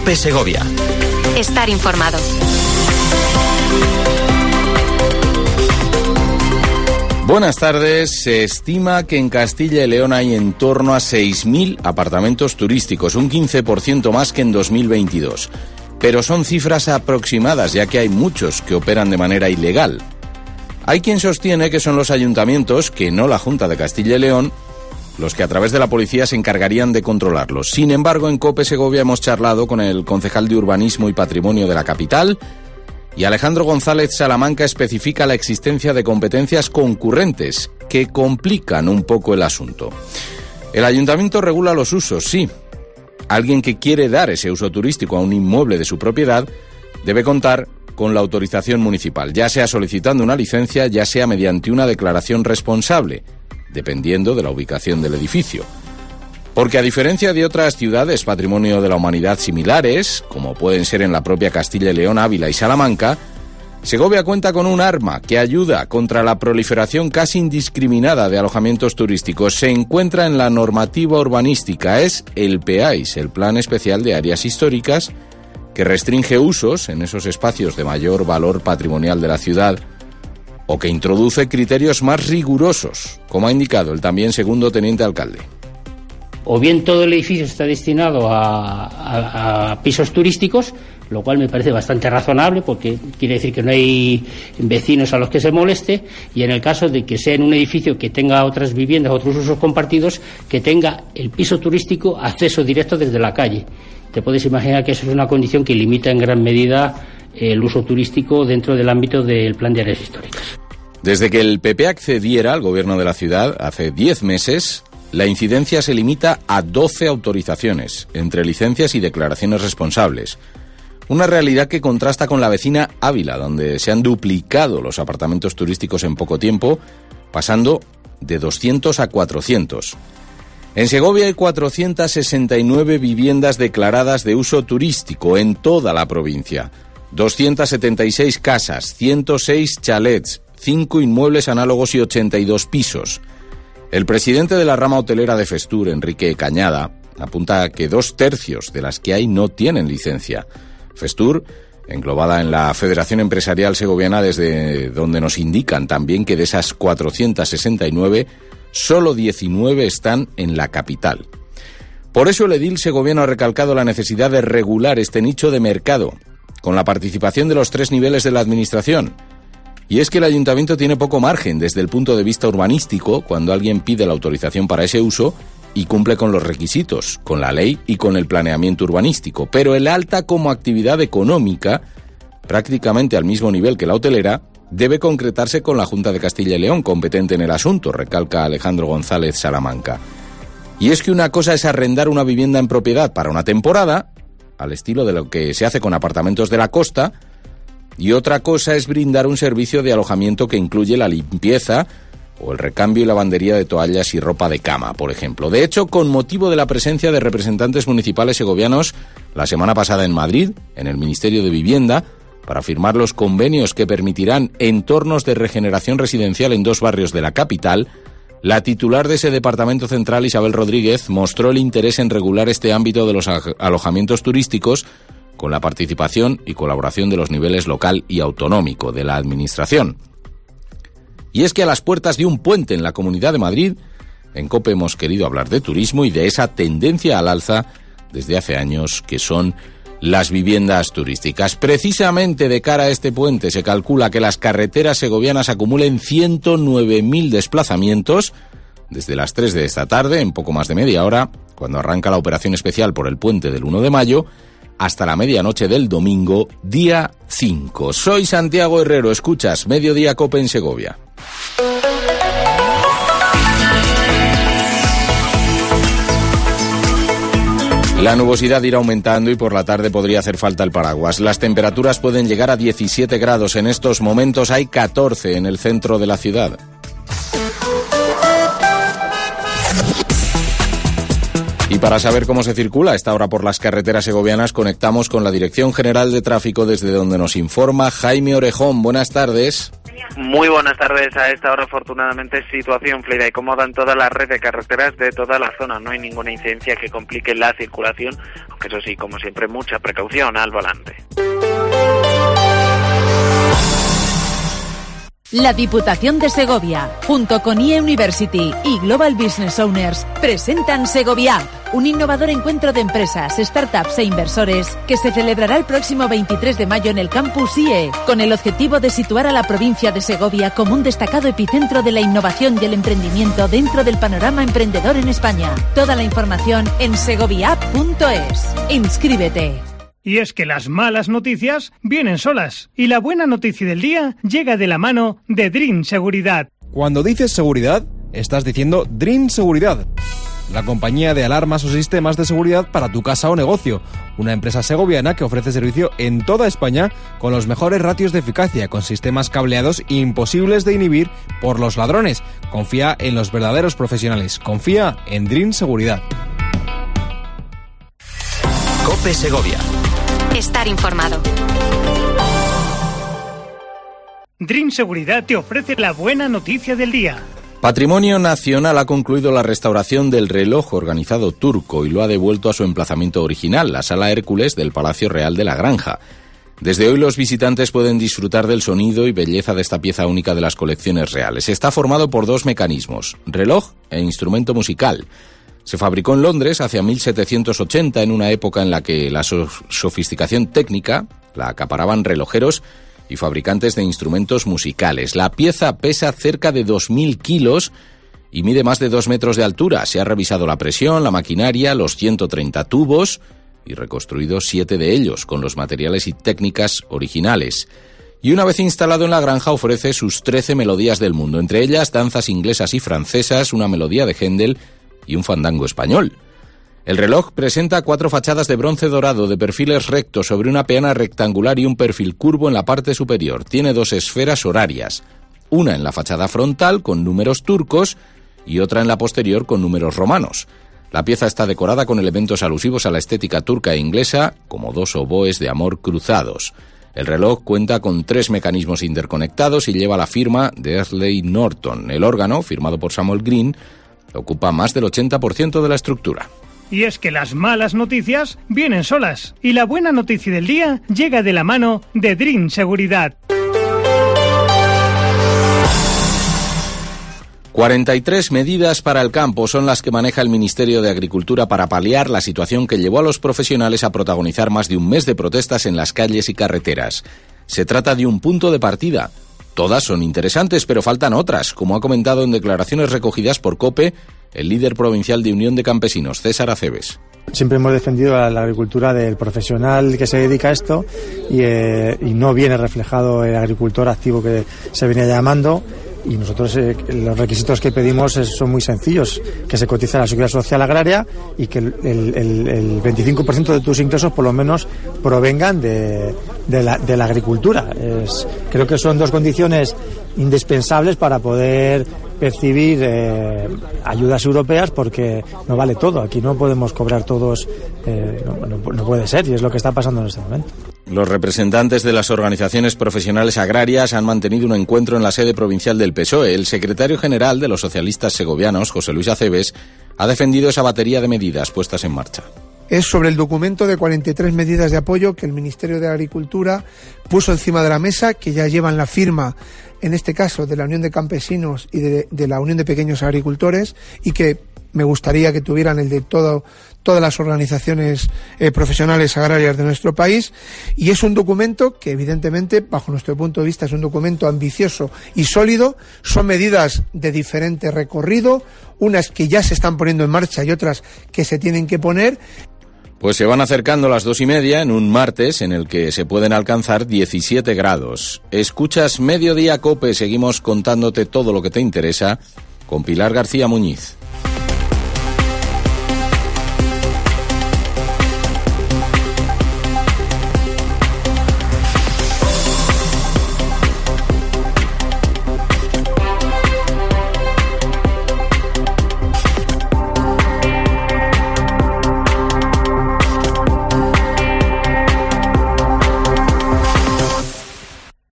COPE Segovia. Estar informado. Buenas tardes. Se estima que en Castilla y León hay en torno a 6.000 apartamentos turísticos, un 15% más que en 2022. Pero son cifras aproximadas, ya que hay muchos que operan de manera ilegal. Hay quien sostiene que son los ayuntamientos, que no la Junta de Castilla y León, los que a través de la policía se encargarían de controlarlos. Sin embargo, en COPE Segovia hemos charlado con el concejal de Urbanismo y Patrimonio de la capital, y Alejandro González Salamanca especifica la existencia de competencias concurrentes que complican un poco el asunto. El ayuntamiento regula los usos, sí. Alguien que quiere dar ese uso turístico a un inmueble de su propiedad debe contar con la autorización municipal, ya sea solicitando una licencia, ya sea mediante una declaración responsable, dependiendo de la ubicación del edificio. Porque a diferencia de otras ciudades patrimonio de la humanidad similares, como pueden ser en la propia Castilla y León, Ávila y Salamanca, Segovia cuenta con un arma que ayuda contra la proliferación casi indiscriminada de alojamientos turísticos. Se encuentra en la normativa urbanística, es el PEAIS, el Plan Especial de Áreas Históricas, que restringe usos en esos espacios de mayor valor patrimonial de la ciudad, o que introduce criterios más rigurosos, como ha indicado el también segundo teniente alcalde. O bien todo el edificio está destinado a pisos turísticos, lo cual me parece bastante razonable, porque quiere decir que no hay vecinos a los que se moleste, y en el caso de que sea en un edificio que tenga otras viviendas, otros usos compartidos, que tenga el piso turístico acceso directo desde la calle. Te puedes imaginar que eso es una condición que limita en gran medida el uso turístico dentro del ámbito del Plan de Áreas Históricas. Desde que el PP accediera al gobierno de la ciudad hace 10 meses, la incidencia se limita a 12 autorizaciones, entre licencias y declaraciones responsables. Una realidad que contrasta con la vecina Ávila, donde se han duplicado los apartamentos turísticos en poco tiempo, pasando de 200 a 400. En Segovia hay 469 viviendas declaradas de uso turístico en toda la provincia, 276 casas, 106 chalets, 5 inmuebles análogos y 82 pisos. El presidente de la rama hotelera de Festur, Enrique Cañada, apunta que 2/3 de las que hay no tienen licencia. Festur, englobada en la Federación Empresarial Segoviana, desde donde nos indican también que de esas 469, solo 19 están en la capital. Por eso el edil segoviano ha recalcado la necesidad de regular este nicho de mercado, con la participación de los 3 niveles de la administración. Y es que el ayuntamiento tiene poco margen desde el punto de vista urbanístico cuando alguien pide la autorización para ese uso y cumple con los requisitos, con la ley y con el planeamiento urbanístico. Pero el alta como actividad económica, prácticamente al mismo nivel que la hotelera, debe concretarse con la Junta de Castilla y León, competente en el asunto, recalca Alejandro González Salamanca. Y es que una cosa es arrendar una vivienda en propiedad para una temporada, al estilo de lo que se hace con apartamentos de la costa, y otra cosa es brindar un servicio de alojamiento que incluye la limpieza o el recambio y lavandería de toallas y ropa de cama, por ejemplo. De hecho, con motivo de la presencia de representantes municipales segovianos la semana pasada en Madrid, en el Ministerio de Vivienda, para firmar los convenios que permitirán entornos de regeneración residencial en 2 barrios de la capital, la titular de ese departamento central, Isabel Rodríguez, mostró el interés en regular este ámbito de los alojamientos turísticos con la participación y colaboración de los niveles local y autonómico de la administración. Y es que a las puertas de un puente en la Comunidad de Madrid, en COPE hemos querido hablar de turismo y de esa tendencia al alza desde hace años que son las viviendas turísticas. Precisamente de cara a este puente se calcula que las carreteras segovianas acumulen 109.000 desplazamientos desde las 3 de esta tarde, en poco más de media hora, cuando arranca la operación especial por el puente del 1 de mayo, hasta la medianoche del domingo, día 5. Soy Santiago Herrero, escuchas Mediodía COPE en Segovia. La nubosidad irá aumentando y por la tarde podría hacer falta el paraguas. Las temperaturas pueden llegar a 17 grados. En estos momentos hay 14 en el centro de la ciudad. Y para saber cómo se circula a esta hora por las carreteras segovianas, conectamos con la Dirección General de Tráfico, desde donde nos informa Jaime Orejón. Buenas tardes. Muy buenas tardes. A esta hora, afortunadamente, situación fluida y cómoda en toda la red de carreteras de toda la zona. No hay ninguna incidencia que complique la circulación, aunque eso sí, como siempre, mucha precaución al volante. La Diputación de Segovia, junto con IE University y Global Business Owners, presentan Segovia, un innovador encuentro de empresas, startups e inversores que se celebrará el próximo 23 de mayo en el campus IE, con el objetivo de situar a la provincia de Segovia como un destacado epicentro de la innovación y el emprendimiento dentro del panorama emprendedor en España. Toda la información en segoviaapp.es. ¡Inscríbete! Y es que las malas noticias vienen solas y la buena noticia del día llega de la mano de Dream Seguridad. Cuando dices seguridad, estás diciendo Dream Seguridad, la compañía de alarmas o sistemas de seguridad para tu casa o negocio. Una empresa segoviana que ofrece servicio en toda España con los mejores ratios de eficacia, con sistemas cableados imposibles de inhibir por los ladrones. Confía en los verdaderos profesionales. Confía en Dream Seguridad. COPE Segovia. Estar informado. Dream Seguridad te ofrece la buena noticia del día. Patrimonio Nacional ha concluido la restauración del reloj organizado turco y lo ha devuelto a su emplazamiento original, la Sala Hércules del Palacio Real de la Granja. Desde hoy los visitantes pueden disfrutar del sonido y belleza de esta pieza única de las colecciones reales. Está formado por dos mecanismos, reloj e instrumento musical. Se fabricó en Londres hacia 1780, en una época en la que la sofisticación técnica la acaparaban relojeros y fabricantes de instrumentos musicales. La pieza pesa cerca de 2.000 kilos y mide más de 2 metros de altura. Se ha revisado la presión, la maquinaria, los 130 tubos y reconstruido 7 de ellos con los materiales y técnicas originales. Y una vez instalado en la granja ofrece sus 13 melodías del mundo, entre ellas danzas inglesas y francesas, una melodía de Händel y un fandango español. El reloj presenta 4 fachadas de bronce dorado de perfiles rectos sobre una peana rectangular y un perfil curvo en la parte superior. Tiene 2 esferas horarias, una en la fachada frontal con números turcos y otra en la posterior con números romanos. La pieza está decorada con elementos alusivos a la estética turca e inglesa, como 2 oboes de amor cruzados. El reloj cuenta con 3 mecanismos interconectados y lleva la firma de Ashley Norton. El órgano, firmado por Samuel Green, ocupa más del 80% de la estructura. Y es que las malas noticias vienen solas y la buena noticia del día llega de la mano de Dream Seguridad. 43 medidas para el campo son las que maneja el Ministerio de Agricultura para paliar la situación que llevó a los profesionales a protagonizar más de un mes de protestas en las calles y carreteras. Se trata de un punto de partida. Todas son interesantes, pero faltan otras, como ha comentado en declaraciones recogidas por COPE el líder provincial de Unión de Campesinos, César Aceves. Siempre hemos defendido la agricultura del profesional que se dedica a esto y no viene reflejado el agricultor activo que se viene llamando. Y nosotros los requisitos que pedimos son muy sencillos, que se cotice a la Seguridad Social Agraria y que el 25% de tus ingresos por lo menos provengan de la agricultura. Creo que son 2 condiciones indispensables para poder percibir ayudas europeas, porque no vale todo. Aquí no podemos cobrar todos, no puede ser, y es lo que está pasando en este momento. Los representantes de las organizaciones profesionales agrarias han mantenido un encuentro en la sede provincial del PSOE. El secretario general de los socialistas segovianos, José Luis Aceves, ha defendido esa batería de medidas puestas en marcha. Es sobre el documento de 43 medidas de apoyo que el Ministerio de Agricultura puso encima de la mesa, que ya llevan la firma, en este caso, de la Unión de Campesinos y de la Unión de Pequeños Agricultores, y que me gustaría que tuvieran el de todas las organizaciones profesionales agrarias de nuestro país. Y es un documento que, evidentemente, bajo nuestro punto de vista, es un documento ambicioso y sólido. Son medidas de diferente recorrido, unas que ya se están poniendo en marcha y otras que se tienen que poner. Pues se van acercando las 2:30 en un martes en el que se pueden alcanzar 17 grados. Escuchas Mediodía COPE, seguimos contándote todo lo que te interesa con Pilar García Muñiz.